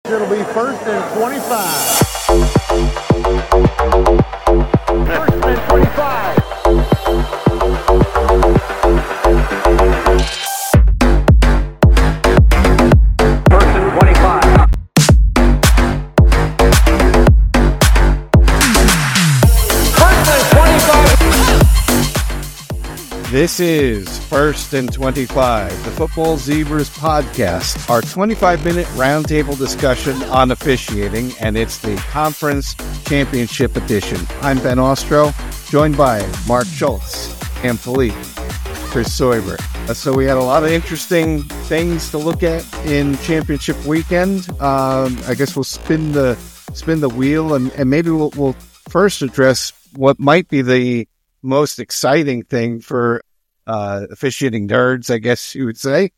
It'll be 1st and 25. 1st and 25. This is 1st and 25, the Football Zebras podcast, our 25-minute roundtable discussion on officiating, and it's the Conference Championship edition. I'm Ben Ostro, joined by Mark Schultz, Cam Philippe, Chris Soiber. So we had a lot of interesting things to look at in championship weekend. I guess we'll spin the wheel, and maybe we'll first address what might be the most exciting thing for officiating nerds, I guess you would say,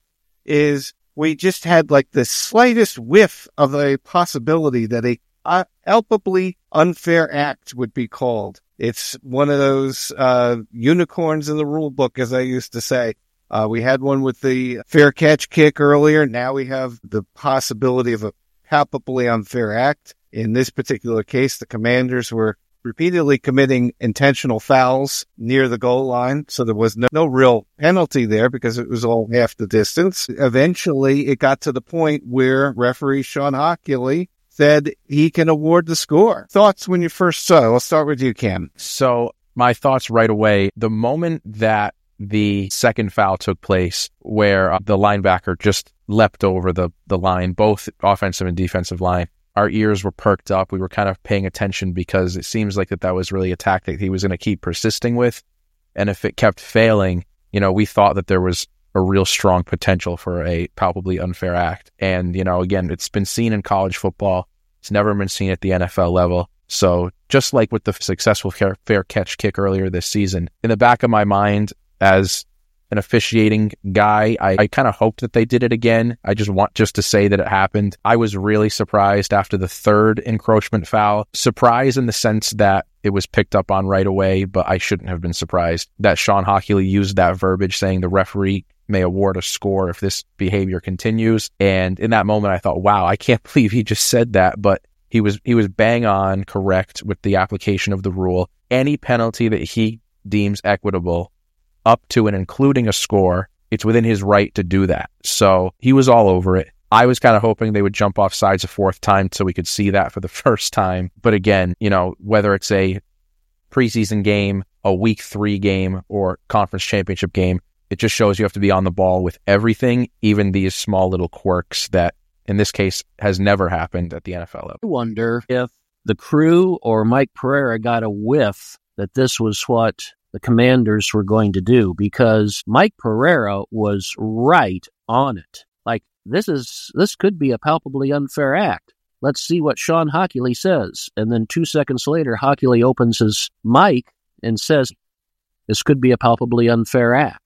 is we just had like the slightest whiff of a possibility that a palpably unfair act would be called. It's one of those unicorns in the rule book, as I used to say. We had one with the fair catch kick earlier. Now we have the possibility of a palpably unfair act. In this particular case, the Commanders were repeatedly committing intentional fouls near the goal line, so there was no real penalty there because it was all half the distance. Eventually, it got to the point where referee Shawn Hochuli said he can award the score. Thoughts when you first saw it? I'll start with you, Cam. So my thoughts right away, the moment that the second foul took place where the linebacker just leapt over the line, both offensive and defensive line, our ears were perked up. We were kind of paying attention because it seems like that was really a tactic he was going to keep persisting with. And if it kept failing, we thought that there was a real strong potential for a palpably unfair act. And, again, it's been seen in college football. It's never been seen at the NFL level. So just like with the successful fair catch kick earlier this season, in the back of my mind as an officiating guy, I kind of hoped that they did it again. I just want to say that it happened. I was really surprised after the third encroachment foul. Surprised in the sense that it was picked up on right away, but I shouldn't have been surprised that Shawn Hochuli used that verbiage saying the referee may award a score if this behavior continues. And in that moment, I thought, wow, I can't believe he just said that. But he was bang on correct with the application of the rule. Any penalty that he deems equitable, up to and including a score, it's within his right to do that. So he was all over it. I was kind of hoping they would jump off sides a fourth time so we could see that for the first time. But again, whether it's a preseason game, a week 3 game, or conference championship game, it just shows you have to be on the ball with everything, even these small little quirks that, in this case, has never happened at the NFL level. I wonder if the crew or Mike Pereira got a whiff that this was what the Commanders were going to do, because Mike Pereira was right on it. Like, this could be a palpably unfair act. Let's see what Shawn Hochuli says. And then 2 seconds later, Hochuli opens his mic and says, this could be a palpably unfair act.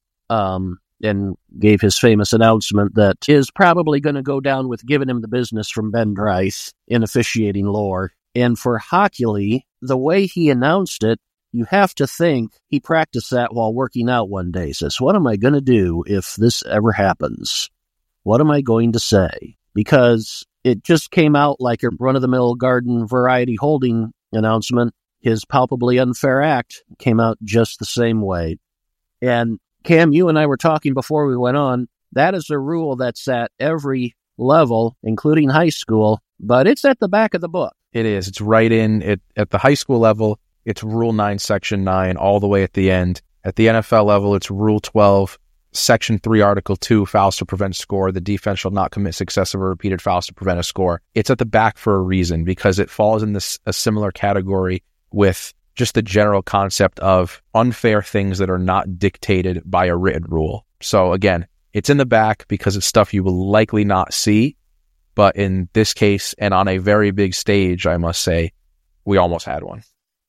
And gave his famous announcement that is probably going to go down with giving him the business from Ben Dries in officiating lore. And for Hochuli, the way he announced it, you have to think he practiced that while working out one day. He says, what am I going to do if this ever happens? What am I going to say? Because it just came out like a run-of-the-mill garden variety holding announcement. His palpably unfair act came out just the same way. And Cam, you and I were talking before we went on. That is a rule that's at every level, including high school, but it's at the back of the book. It is. It's right in it at the high school level. It's Rule 9, Section 9, all the way at the end. At the NFL level, it's Rule 12, Section 3, Article 2, fouls to prevent score. The defense shall not commit successive or repeated fouls to prevent a score. It's at the back for a reason, because it falls in a similar category with just the general concept of unfair things that are not dictated by a written rule. So again, it's in the back because it's stuff you will likely not see. But in this case, and on a very big stage, I must say, we almost had one.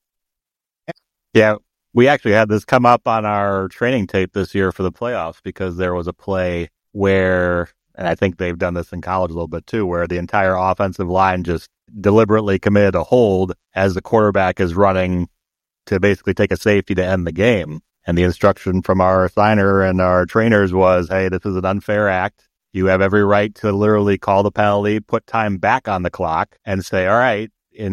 Yeah, we actually had this come up on our training tape this year for the playoffs, because there was a play where, and I think they've done this in college a little bit too, where the entire offensive line just deliberately committed a hold as the quarterback is running to basically take a safety to end the game. And the instruction from our assigner and our trainers was, hey, this is an unfair act. you have every right to literally call the penalty, put time back on the clock, and say, all right,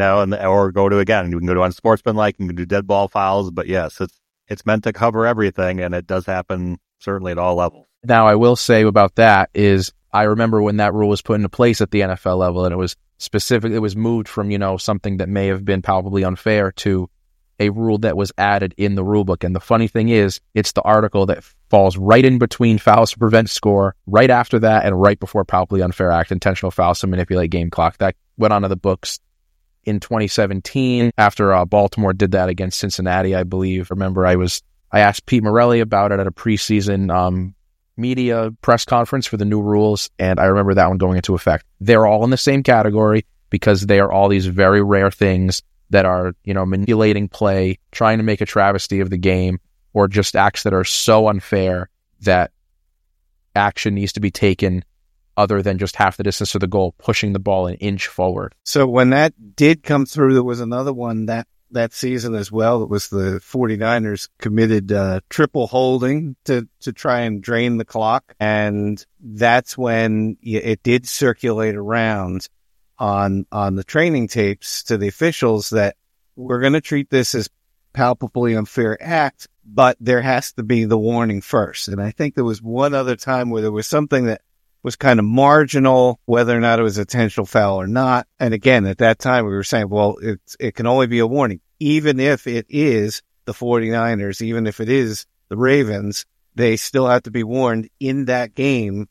or go to again. You can go to unsportsmanlike, you can do dead ball fouls, but yes, it's meant to cover everything, and it does happen certainly at all levels. Now, I will say about that is I remember when that rule was put into place at the NFL level, and it was moved from, something that may have been palpably unfair to a rule that was added in the rule book. And the funny thing is, it's the article that falls right in between fouls to prevent score, right after that, and right before palpably unfair act, intentional fouls to manipulate game clock. That went onto the books in 2017 after Baltimore did that against Cincinnati, I believe. Remember, I asked Pete Morelli about it at a preseason media press conference for the new rules, and I remember that one going into effect. They're all in the same category because they are all these very rare things that are, manipulating play, trying to make a travesty of the game, or just acts that are so unfair that action needs to be taken other than just half the distance to the goal, pushing the ball an inch forward. So when that did come through, there was another one that season as well. It was the 49ers committed triple holding to try and drain the clock. And that's when it did circulate around on the training tapes to the officials that we're going to treat this as palpably unfair act, but there has to be the warning first. And I think there was one other time where there was something that was kind of marginal, whether or not it was a intentional foul or not. And again, at that time, we were saying, well, it can only be a warning. Even if it is the 49ers, even if it is the Ravens, they still have to be warned in that game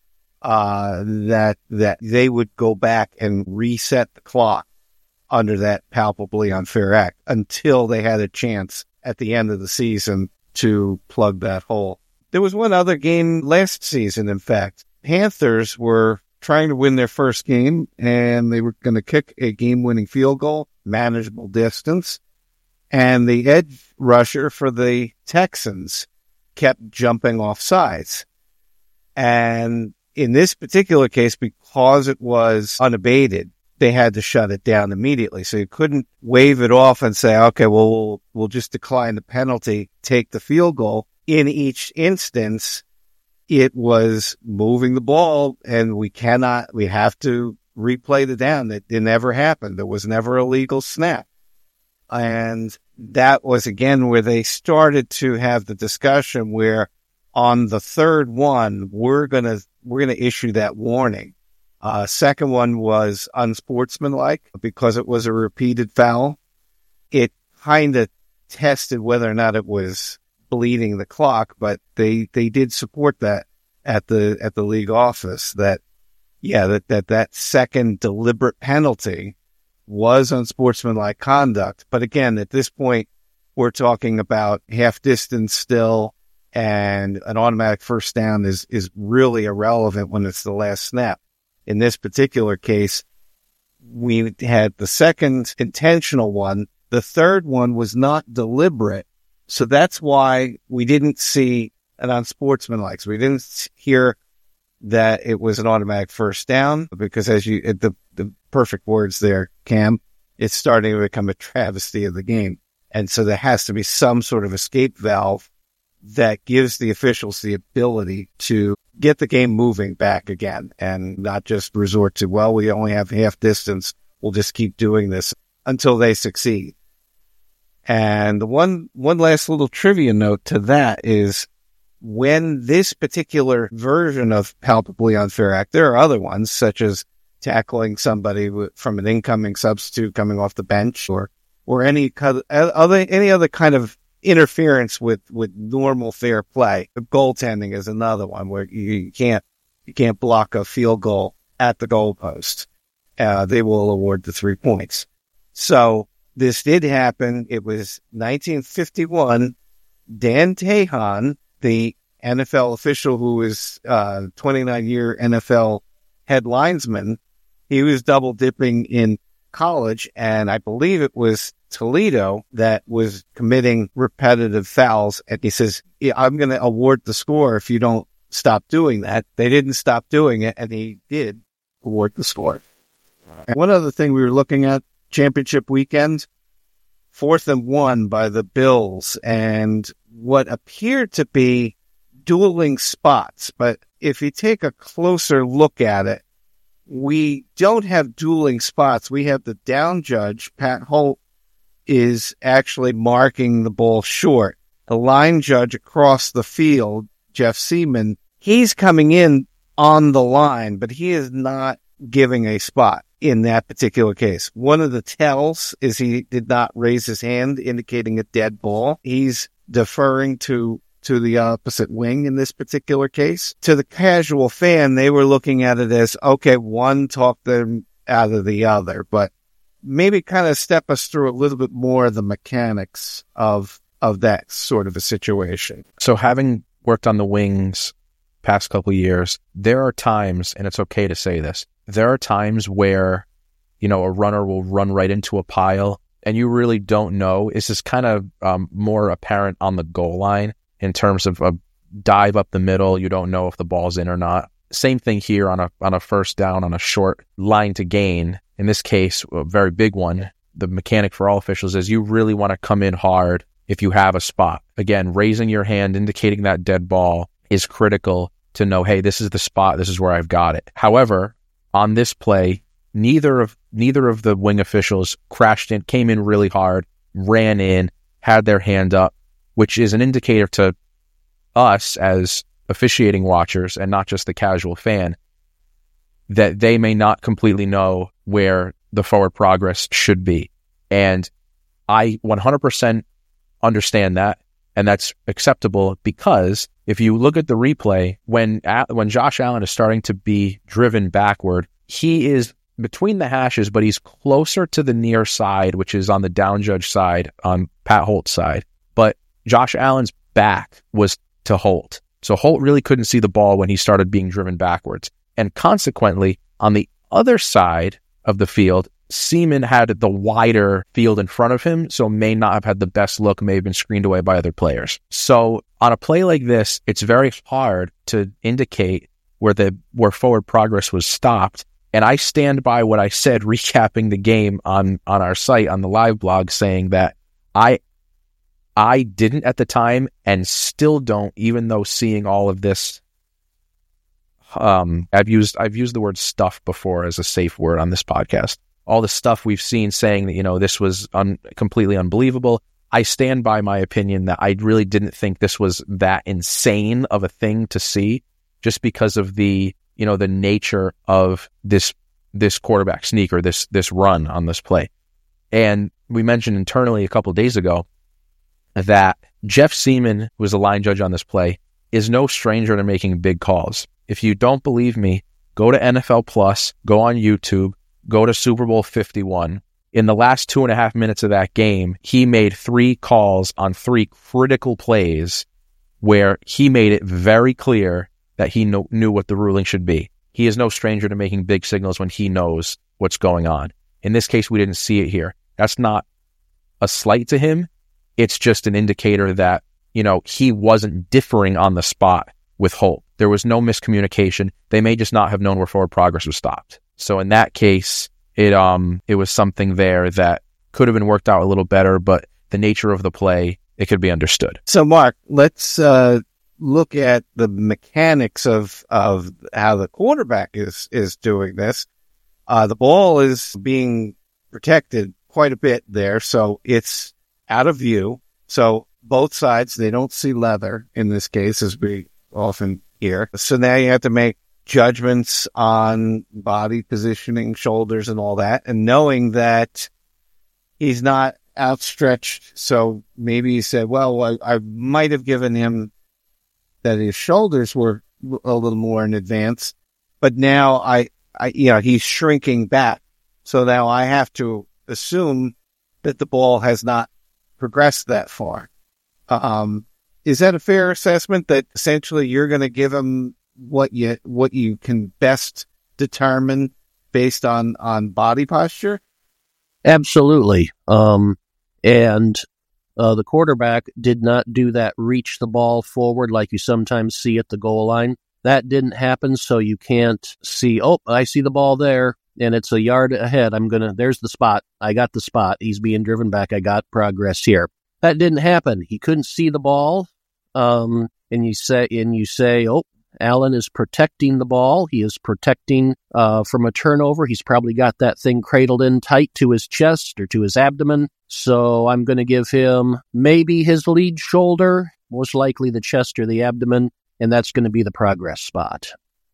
that they would go back and reset the clock under that palpably unfair act until they had a chance at the end of the season to plug that hole. There was one other game last season, in fact. Panthers were trying to win their first game, and they were going to kick a game-winning field goal, manageable distance, and the edge rusher for the Texans kept jumping off sides. And in this particular case, because it was unabated, they had to shut it down immediately. So you couldn't wave it off and say, okay, well, we'll just decline the penalty, take the field goal. In each instance, it was moving the ball, and we have to replay the down. It never happened. There was never a legal snap. And that was, again, where they started to have the discussion where on the third one, we're going to issue that warning. Second one was unsportsmanlike because it was a repeated foul. It kind of tested whether or not it was bleeding the clock, but they did support that at the league office that second deliberate penalty was unsportsmanlike conduct. But again, at this point, we're talking about half distance still, and an automatic first down is really irrelevant when it's the last snap. In this particular case, we had the second intentional one. The third one was not deliberate. So that's why we didn't see an unsportsmanlike. So we didn't hear that it was an automatic first down, because the perfect words there, Cam, it's starting to become a travesty of the game. And so there has to be some sort of escape valve that gives the officials the ability to get the game moving back again and not just resort to, well, we only have half distance, we'll just keep doing this until they succeed. And the one last little trivia note to that is, when this particular version of palpably unfair act, there are other ones such as tackling somebody from an incoming substitute coming off the bench, or any other kind of interference with normal fair play. Goaltending is another one where you can't block a field goal at the goalpost. They will award the 3 points. So this did happen. It was 1951. Dan Tejan, the NFL official who was 29-year NFL head linesman, he was double dipping in college, and I believe it was Toledo that was committing repetitive fouls. And he says, I'm going to award the score if you don't stop doing that. They didn't stop doing it, and he did award the score. And one other thing we were looking at, championship weekend, 4th and 1 by the Bills, and what appeared to be dueling spots, but if you take a closer look at it, we don't have dueling spots. We have the down judge, Pat Holt, is actually marking the ball short. The line judge across the field, Jeff Seaman, he's coming in on the line, but he is not giving a spot in that particular case. One of the tells is he did not raise his hand, indicating a dead ball. He's deferring to the opposite wing in this particular case. To the casual fan, they were looking at it as, okay, one talked them out of the other, but maybe kind of step us through a little bit more of the mechanics of that sort of a situation. So having worked on the wings past couple of years, there are times, and it's okay to say this, there are times where, a runner will run right into a pile and you really don't know. It's just kind of more apparent on the goal line in terms of a dive up the middle. You don't know if the ball's in or not. Same thing here on a first down on a short line to gain. In this case, a very big one. The mechanic for all officials is you really want to come in hard if you have a spot. Again, raising your hand, indicating that dead ball is critical to know, hey, this is the spot. This is where I've got it. However, on this play, neither of the wing officials came in really hard, ran in, had their hand up, which is an indicator to us as officiating watchers and not just the casual fan that they may not completely know where the forward progress should be. And I 100% understand that, and that's acceptable, because if you look at the replay, when Josh Allen is starting to be driven backward, he is between the hashes, but he's closer to the near side, which is on the down judge side, on Pat Holt's side. But Josh Allen's back was to Holt. So Holt really couldn't see the ball when he started being driven backwards. And consequently, on the other side of the field, Seaman had the wider field in front of him, so may not have had the best look, may have been screened away by other players. So on a play like this, it's very hard to indicate where forward progress was stopped. And I stand by what I said, recapping the game on our site, on the live blog, saying that I didn't at the time and still don't, even though seeing all of this, I've used the word stuff before as a safe word on this podcast. All the stuff we've seen saying that, this was completely unbelievable. I stand by my opinion that I really didn't think this was that insane of a thing to see, just because of the nature of this quarterback sneak, or this run on this play. And we mentioned internally a couple of days ago that Jeff Seaman, who was the line judge on this play, is no stranger to making big calls. If you don't believe me, go to NFL Plus, go on YouTube, go to Super Bowl 51. In the last 2.5 minutes of that game, he made 3 calls on 3 critical plays where he made it very clear that he knew what the ruling should be. He is no stranger to making big signals when he knows what's going on. In this case, we didn't see it here. That's not a slight to him. It's just an indicator that, he wasn't differing on the spot with Holt. There was no miscommunication. They may just not have known where forward progress was stopped. So in that case, it was something there that could have been worked out a little better, but the nature of the play, it could be understood. So Mark, let's look at the mechanics of how the quarterback is doing this. The ball is being protected quite a bit there, so it's out of view. So both sides, they don't see leather in this case, as we often hear. So now you have to make judgments on body positioning, shoulders, and all that, and knowing that he's not outstretched. So maybe he said, well, I might have given him that his shoulders were a little more in advance, but now he's shrinking back. So now I have to assume that the ball has not progressed that far. Is that a fair assessment, that essentially you're going to give him what you can best determine based on body posture? Absolutely. And the quarterback did not do that reach the ball forward like you sometimes see at the goal line. That didn't happen, so you can't see, I see the ball there, and it's a yard ahead. There's the spot. I got the spot. He's being driven back. I got progress here. That didn't happen. He couldn't see the ball. and you say, oh, Allen is protecting the ball. He is protecting from a turnover. He's probably got that thing cradled in tight to his chest or to his abdomen. So I'm going to give him maybe his lead shoulder, most likely the chest or the abdomen, and that's going to be the progress spot.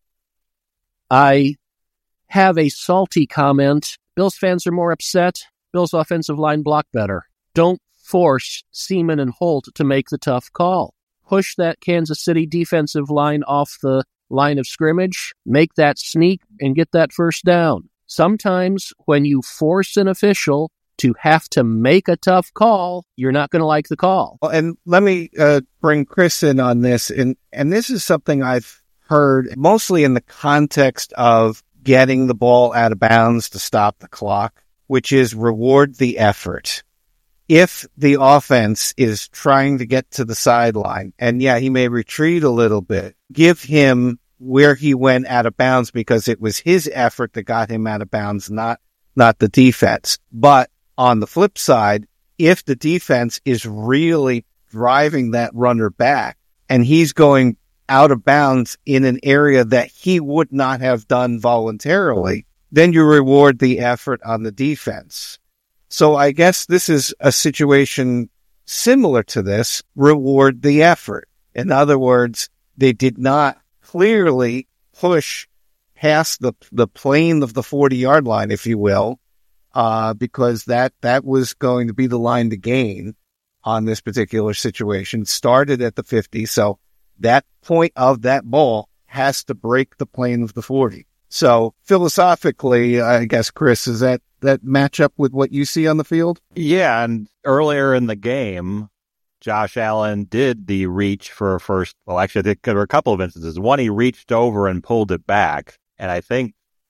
I have a salty comment. Bills fans are more upset. Bills offensive line block better. Don't force Seaman and Holt to make the tough call. Push that Kansas City defensive line off the line of scrimmage, make that sneak, and get that first down. Sometimes when you force an official to have to make a tough call, you're not going to like the call. Well, and let me bring Chris in on this. And this is something I've heard mostly in the context of getting the ball out of bounds to stop the clock, which is reward the effort. If the offense is trying to get to the sideline, and yeah, he may retreat a little bit, give him where he went out of bounds because it was his effort that got him out of bounds, not the defense. But on the flip side, if the defense is really driving that runner back and he's going out of bounds in an area that he would not have done voluntarily, then you reward the effort on the defense. So I guess this is a situation similar to this, reward the effort. In other words, they did not clearly push past the plane of the 40-yard line, if you will, because that was going to be the line to gain on this particular situation. Started at the 50, so that point of that ball has to break the plane of the 40. So philosophically, I guess, Chris, is that match up with what you see on the field? Yeah, and earlier in the game, Josh Allen did the reach for a first. Well, actually, I think there were a couple of instances. One, he reached over and pulled it back. And I think,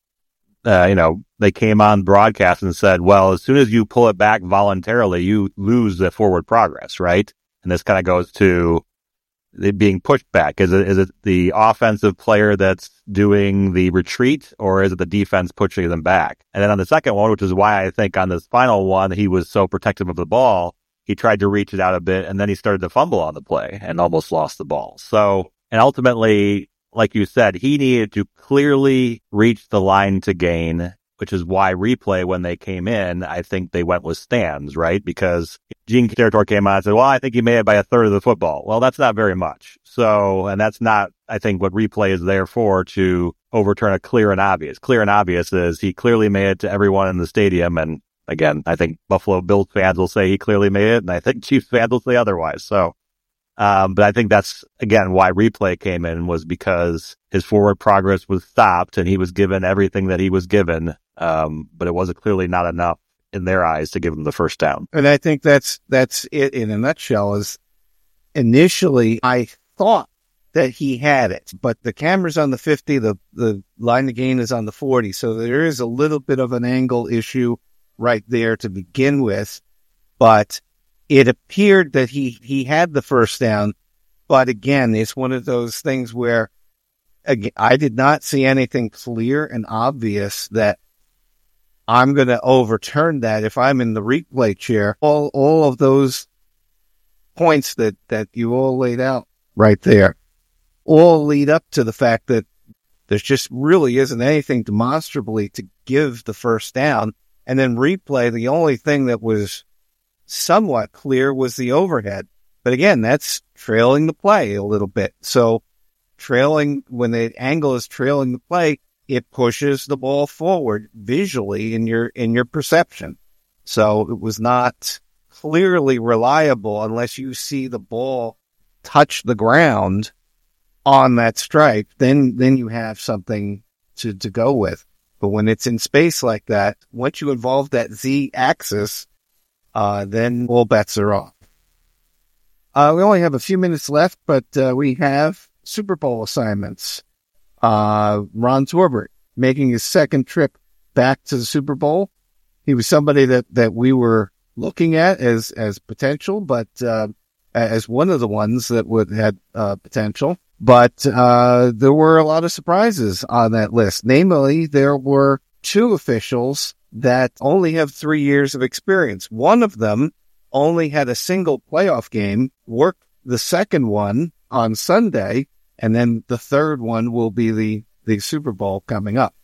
they came on broadcast and said, well, as soon as you pull it back voluntarily, you lose the forward progress, right? And this kind of goes to it being pushed back. Is it the offensive player that's doing the retreat, or is it the defense pushing them back? And then on the second one, which is why I think on this final one, he was so protective of the ball, he tried to reach it out a bit, and then he started to fumble on the play and almost lost the ball. So, and ultimately, like you said, he needed to clearly reach the line to gain, which is why replay, when they came in, I think they went with stands, right? Because Gene Steratore came on and said, well, I think he made it by a third of the football. Well, that's not very much. So, and that's not, I think, what replay is there for, to overturn a clear and obvious. Clear and obvious is he clearly made it to everyone in the stadium. And again, I think Buffalo Bills fans will say he clearly made it, and I think Chiefs fans will say otherwise. So, but I think that's, again, why replay came in, was because his forward progress was stopped and he was given everything that he was given. But it wasn't clearly not enough in their eyes to give him the first down. And I think that's it in a nutshell. Is initially I thought that he had it, but the camera's on the 50, the line to gain is on the 40. So there is a little bit of an angle issue right there to begin with, but it appeared that he had the first down. But again, it's one of those things where, again, I did not see anything clear and obvious that I'm going to overturn that if I'm in the replay chair. All of those points that you all laid out right there all lead up to the fact that there just really isn't anything demonstrably to give the first down. And then replay, the only thing that was somewhat clear was the overhead. But again, that's trailing the play a little bit. So trailing, when the angle is trailing the play, it pushes the ball forward visually in your perception. So it was not clearly reliable unless you see the ball touch the ground on that stripe. Then you have something to go with. But when it's in space like that, once you involve that Z axis, then all bets are off. We only have a few minutes left, but we have Super Bowl assignments. Ron Torbert making his second trip back to the Super Bowl. He was somebody that we were looking at as potential, but as one of the ones that had potential. But there were a lot of surprises on that list. Namely, there were two officials that only have 3 years of experience. One of them only had a single playoff game, worked the second one on Sunday, and then the third one will be the Super Bowl coming up.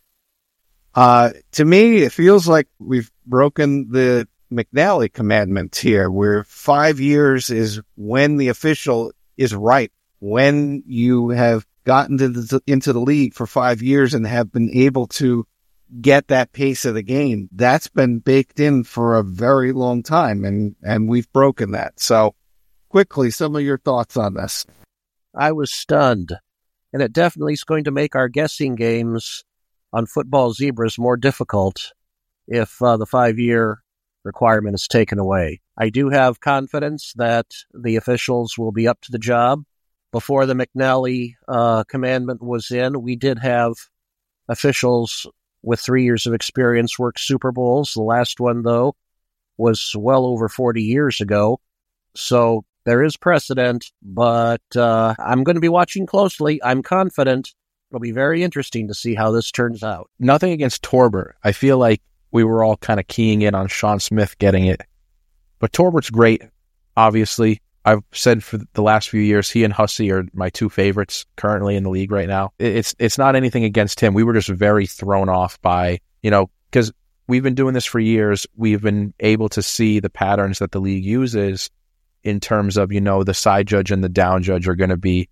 To me, it feels like we've broken the McNally commandment here, where 5 years is when the official is right, when you have gotten into the league for 5 years and have been able to get that pace of the game. That's been baked in for a very long time, and we've broken that. So quickly, some of your thoughts on this. I was stunned, and it definitely is going to make our guessing games on Football Zebras more difficult if the 5-year requirement is taken away. I do have confidence that the officials will be up to the job. Before the McNally commandment was in, we did have officials with 3 years of experience work Super Bowls. The last one, though, was well over 40 years ago. So there is precedent, but I'm going to be watching closely. I'm confident. It'll be very interesting to see how this turns out. Nothing against Torbert. I feel like we were all kind of keying in on Sean Smith getting it. But Torbert's great, obviously. I've said for the last few years, he and Hussey are my two favorites currently in the league right now. It's not anything against him. We were just very thrown off by, because we've been doing this for years. We've been able to see the patterns that the league uses in terms of, the side judge and the down judge are going to be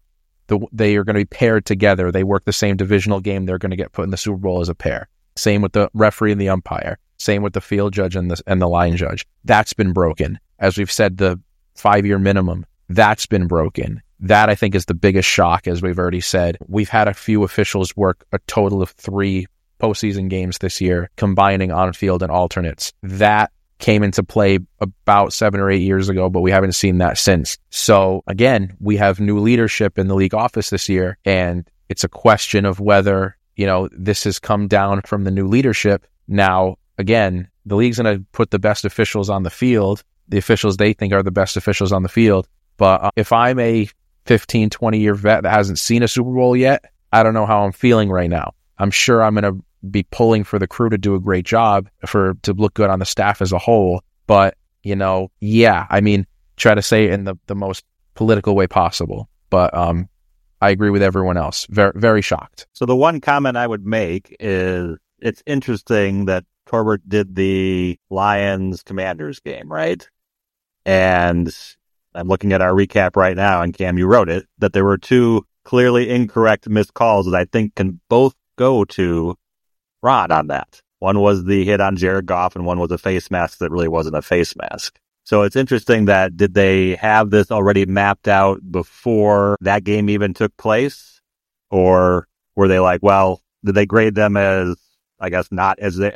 paired together. They work the same divisional game. They're going to get put in the Super Bowl as a pair. Same with the referee and the umpire. Same with the field judge and the line judge. That's been broken. As we've said, the 5-year minimum, that's been broken. That, I think, is the biggest shock, as we've already said. We've had a few officials work a total of 3 postseason games this year, combining on-field and alternates. That came into play about 7 or 8 years ago, but we haven't seen that since. So, again, we have new leadership in the league office this year, and it's a question of whether, this has come down from the new leadership. Now, again, the league's going to put the best officials on the field, the officials they think are the best officials on the field. But if I'm a 15, 20-year vet that hasn't seen a Super Bowl yet, I don't know how I'm feeling right now. I'm sure I'm going to be pulling for the crew to do a great job, to look good on the staff as a whole. But, try to say it in the most political way possible. But I agree with everyone else. Very, very shocked. So the one comment I would make is it's interesting that Torbert did the Lions-Commanders game, right? And I'm looking at our recap right now, and Cam, you wrote it, that there were 2 clearly incorrect missed calls that I think can both go to Ron on that. One was the hit on Jared Goff, and one was a face mask that really wasn't a face mask. So it's interesting that, did they have this already mapped out before that game even took place? Or were they like, well, did they grade them as, I guess, not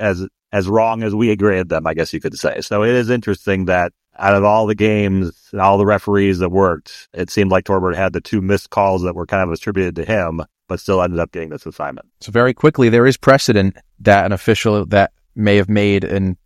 as wrong as we graded them, I guess you could say. So it is interesting that out of all the games and all the referees that worked, it seemed like Torbert had the 2 missed calls that were kind of attributed to him, but still ended up getting this assignment. So very quickly, there is precedent that an official that may have made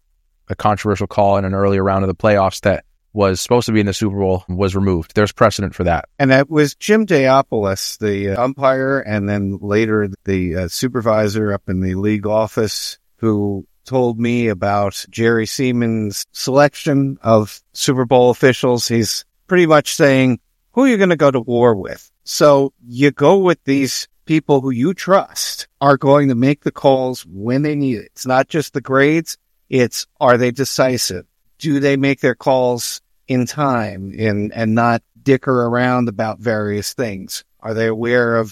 a controversial call in an earlier round of the playoffs that was supposed to be in the Super Bowl was removed. There's precedent for that. And that was Jim Diopoulos, the umpire, and then later the supervisor up in the league office, who told me about Jerry Seaman's selection of Super Bowl officials. He's pretty much saying, who are you going to go to war with? So you go with these people who you trust are going to make the calls when they need it. It's not just the grades. It's, are they decisive? Do they make their calls in time and not dicker around about various things? Are they aware of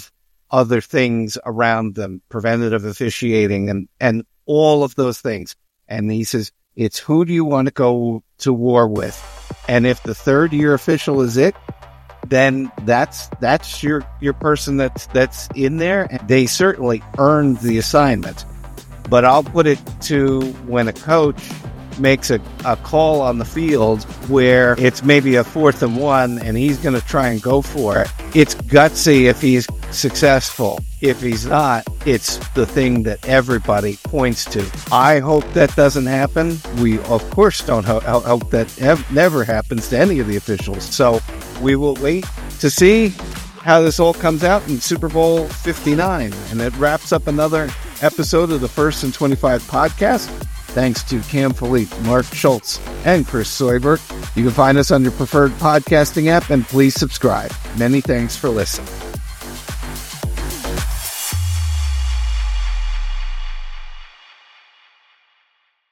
other things around them, preventative officiating and all of those things? And he says, it's who do you want to go to war with? And if the 3rd-year official is it, then that's your person that's in there. And they certainly earned the assignment. But I'll put it to when a coach makes a call on the field where it's maybe a 4th and 1 and he's going to try and go for it. It's gutsy if he's successful. If he's not, it's the thing that everybody points to. I hope that doesn't happen. We, of course, don't hope that never happens to any of the officials. So we will wait to see how this all comes out in Super Bowl 59. And it wraps up another episode of the First and 25 podcast. Thanks to Cam Philippe, Mark Schultz, and Chris Soiber. You can find us on your preferred podcasting app, and please subscribe. Many thanks for listening.